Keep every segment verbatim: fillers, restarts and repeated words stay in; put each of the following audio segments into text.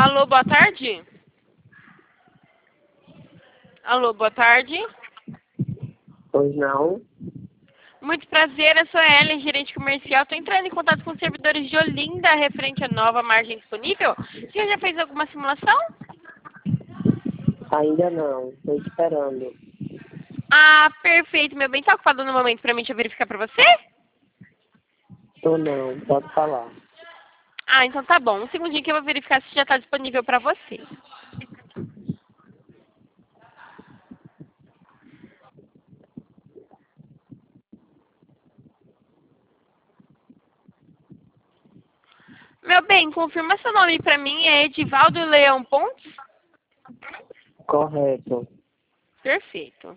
Alô, boa tarde? Alô, boa tarde. Pois não? Muito prazer, eu sou a Ellen, gerente comercial. Estou entrando em contato com os servidores de Olinda, referente à nova margem disponível. O senhor já fez alguma simulação? Ainda não. Estou esperando. Ah, perfeito, meu bem. Está ocupado no momento para mim deixa eu verificar para você? Ou não, pode falar. Ah, então tá bom. Um segundinho que eu vou verificar se já está disponível para você. Meu bem, confirma seu nome para mim. É Edivaldo Leão Pontes? Correto. Perfeito.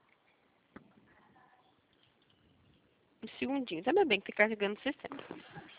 Um segundinho, tá, meu bem, que tá carregando o sistema.